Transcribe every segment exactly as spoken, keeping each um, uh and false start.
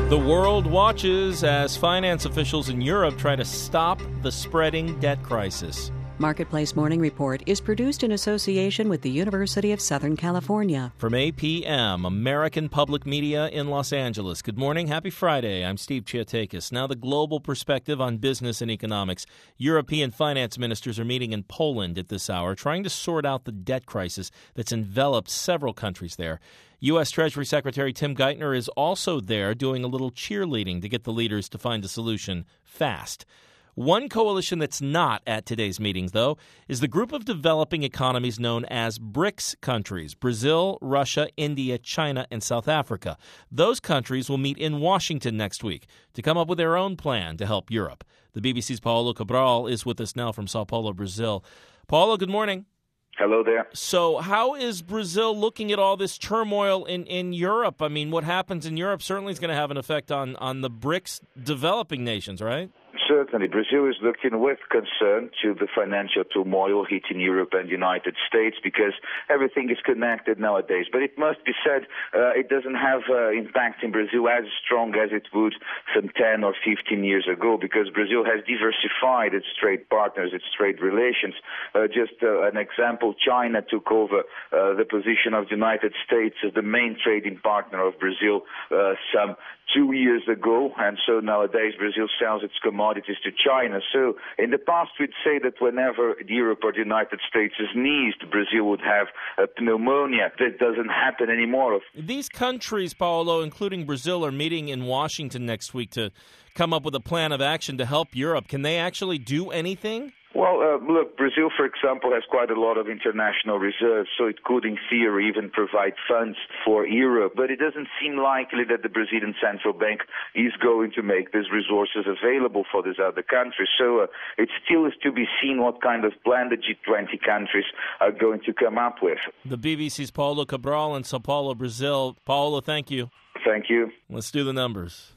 The world watches as finance officials in Europe try to stop the spreading debt crisis. Marketplace Morning Report is produced in association with the University of Southern California. From A P M, American Public Media in Los Angeles. Good morning. Happy Friday. I'm Steve Chiatakis. Now the global perspective on business and economics. European finance ministers are meeting in Poland at this hour, trying to sort out the debt crisis that's enveloped several countries there. U S. Treasury Secretary Tim Geithner is also there doing a little cheerleading to get the leaders to find a solution fast. One coalition that's not at today's meetings, though, is the group of developing economies known as BRICS countries: Brazil, Russia, India, China, and South Africa. Those countries will meet in Washington next week to come up with their own plan to help Europe. The B B C's Paulo Cabral is with us now from Sao Paulo, Brazil. Paulo, good morning. Hello there. So how is Brazil looking at all this turmoil in, in Europe? I mean, what happens in Europe certainly is going to have an effect on, on the BRICS developing nations, right? Certainly. Brazil is looking with concern to the financial turmoil hitting Europe and the United States because everything is connected nowadays. But it must be said, uh, it doesn't have uh, impact in Brazil as strong as it would some ten or fifteen years ago because Brazil has diversified its trade partners, its trade relations. Uh, just uh, an example, China took over uh, the position of the United States as the main trading partner of Brazil uh, some two years ago, and so nowadays Brazil sells its commodities to China. So in the past we'd say that whenever Europe or the United States sneezed, Brazil would have a pneumonia. That doesn't happen anymore. These countries, Paulo, including Brazil, are meeting in Washington next week to come up with a plan of action to help Europe. Can they actually do anything? Well, uh, look, Brazil, for example, has quite a lot of international reserves, so it could, in theory, even provide funds for Europe. But it doesn't seem likely that the Brazilian Central Bank is going to make these resources available for these other countries. So uh, it still is to be seen what kind of plan the G twenty countries are going to come up with. The B B C's Paulo Cabral in Sao Paulo, Brazil. Paulo, thank you. Thank you. Let's do the numbers.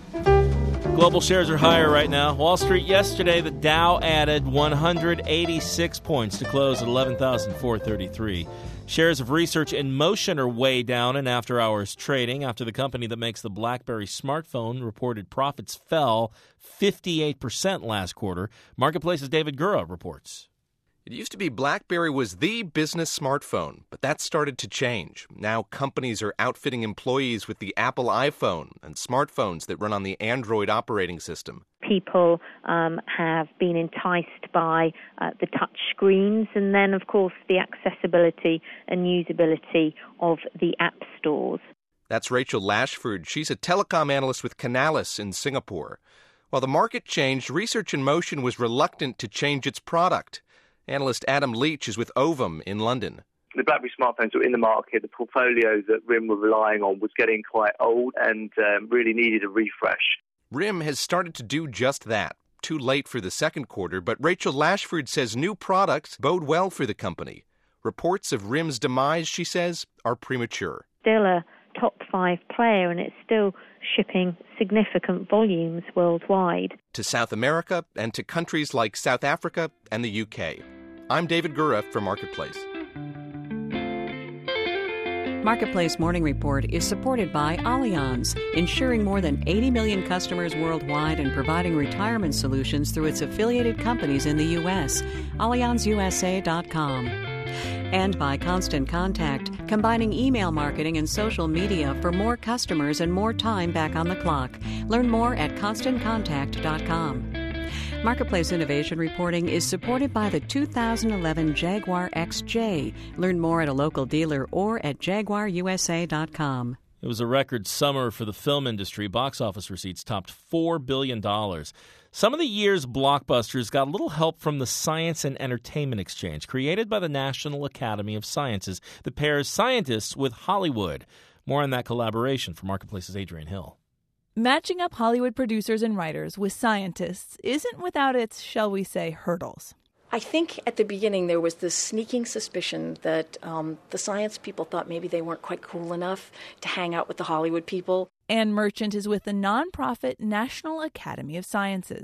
Global shares are higher right now. Wall Street yesterday, the Dow added one hundred eighty-six points to close at eleven thousand four hundred thirty-three. Shares of Research in Motion are way down in after-hours trading after the company that makes the BlackBerry smartphone reported profits fell fifty-eight percent last quarter. Marketplace's David Gura reports. It used to be BlackBerry was the business smartphone, but that started to change. Now companies are outfitting employees with the Apple iPhone and smartphones that run on the Android operating system. People um, have been enticed by uh, the touch screens and then, of course, the accessibility and usability of the app stores. That's Rachel Lashford. She's a telecom analyst with Canalys in Singapore. While the market changed, Research in Motion was reluctant to change its product. Analyst Adam Leach is with Ovum in London. The BlackBerry smartphones were in the market. The portfolio that R I M were relying on was getting quite old and um, really needed a refresh. R I M has started to do just that. Too late for the second quarter, but Rachel Lashford says new products bode well for the company. Reports of R I M's demise, she says, are premature. Still a top five player, and it's still shipping significant volumes worldwide. To South America and to countries like South Africa and the U K. I'm David Gura for Marketplace. Marketplace Morning Report is supported by Allianz, insuring more than eighty million customers worldwide and providing retirement solutions through its affiliated companies in the U S. Allianz U S A dot com. And by Constant Contact, combining email marketing and social media for more customers and more time back on the clock. Learn more at constant contact dot com. Marketplace Innovation Reporting is supported by the two thousand eleven Jaguar X J. Learn more at a local dealer or at jaguar u s a dot com. It was a record summer for the film industry. Box office receipts topped four billion dollars. Some of the year's blockbusters got a little help from the Science and Entertainment Exchange, created by the National Academy of Sciences that pairs scientists with Hollywood. More on that collaboration from Marketplace's Adrian Hill. Matching up Hollywood producers and writers with scientists isn't without its, shall we say, hurdles. I think at the beginning there was this sneaking suspicion that um, the science people thought maybe they weren't quite cool enough to hang out with the Hollywood people. Ann Merchant is with the nonprofit National Academy of Sciences.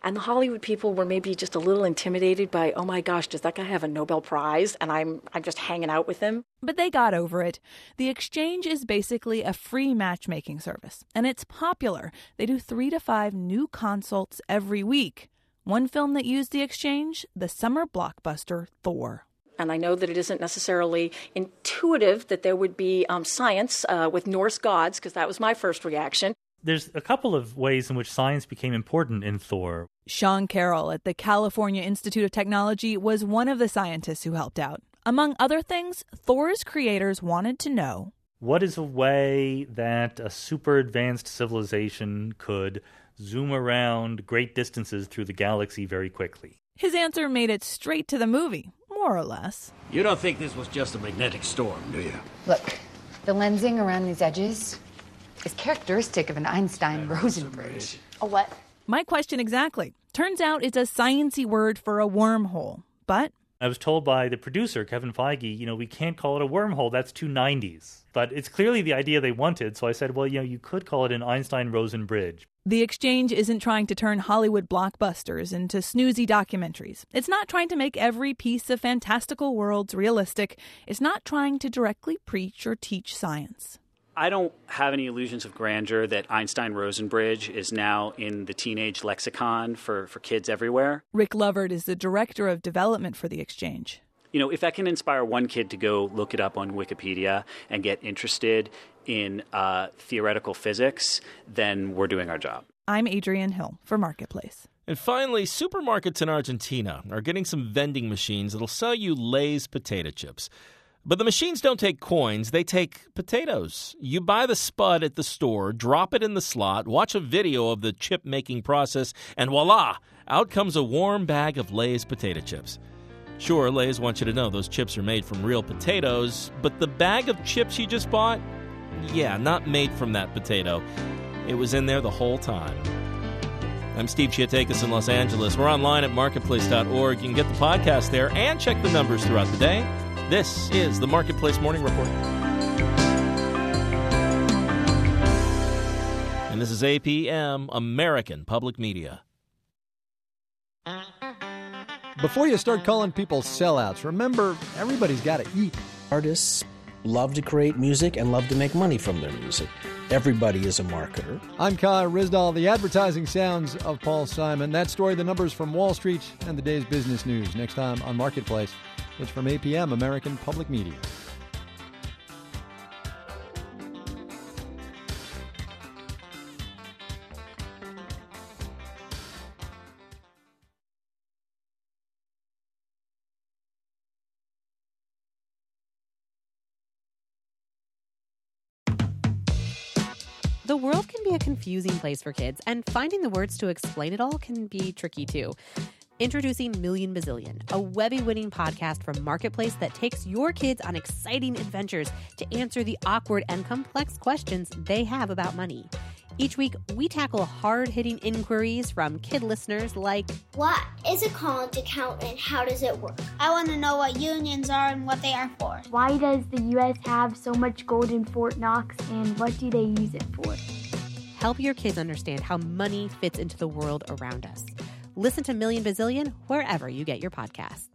And the Hollywood people were maybe just a little intimidated by, oh my gosh, does that guy have a Nobel Prize? And I'm I'm just hanging out with him. But they got over it. The Exchange is basically a free matchmaking service, and it's popular. They do three to five new consults every week. One film that used the Exchange, the summer blockbuster Thor. And I know that it isn't necessarily intuitive that there would be um, science uh, with Norse gods, because that was my first reaction. There's a couple of ways in which science became important in Thor. Sean Carroll at the California Institute of Technology was one of the scientists who helped out. Among other things, Thor's creators wanted to know, what is a way that a super advanced civilization could zoom around great distances through the galaxy very quickly? His answer made it straight to the movie, more or less. You don't think this was just a magnetic storm, do you? Look, the lensing around these edges is characteristic of an Einstein-Rosen bridge. A what? My question exactly. Turns out it's a science-y word for a wormhole. But I was told by the producer, Kevin Feige, you know, we can't call it a wormhole. That's too nineties. But it's clearly the idea they wanted. So I said, well, you know, you could call it an Einstein-Rosen bridge. The Exchange isn't trying to turn Hollywood blockbusters into snoozy documentaries. It's not trying to make every piece of fantastical worlds realistic. It's not trying to directly preach or teach science. I don't have any illusions of grandeur that Einstein-Rosen bridge is now in the teenage lexicon for, for kids everywhere. Rick Lovert is the director of development for the Exchange. You know, if I can inspire one kid to go look it up on Wikipedia and get interested in uh, theoretical physics, then we're doing our job. I'm Adrienne Hill for Marketplace. And finally, supermarkets in Argentina are getting some vending machines that'll sell you Lay's potato chips. But the machines don't take coins, they take potatoes. You buy the spud at the store, drop it in the slot, watch a video of the chip-making process, and voila, out comes a warm bag of Lay's potato chips. Sure, Lay's wants you to know those chips are made from real potatoes, but the bag of chips you just bought, yeah, not made from that potato. It was in there the whole time. I'm Steve Chiatakis in Los Angeles. We're online at marketplace dot org. You can get the podcast there and check the numbers throughout the day. This is the Marketplace Morning Report. And this is A P M, American Public Media. Before you start calling people sellouts, remember, everybody's got to eat. Artists love to create music and love to make money from their music. Everybody is a marketer. I'm Kai Rizdal. The advertising sounds of Paul Simon. That story, the numbers from Wall Street and the day's business news. Next time on Marketplace. It's from A P M, American Public Media. The world can be a confusing place for kids, and finding the words to explain it all can be tricky too. Introducing Million Bazillion, a Webby-winning podcast from Marketplace that takes your kids on exciting adventures to answer the awkward and complex questions they have about money. Each week, we tackle hard-hitting inquiries from kid listeners like, what is a college account and how does it work? I want to know what unions are and what they are for. Why does the U S have so much gold in Fort Knox and what do they use it for? Help your kids understand how money fits into the world around us. Listen to Million Bazillion wherever you get your podcasts.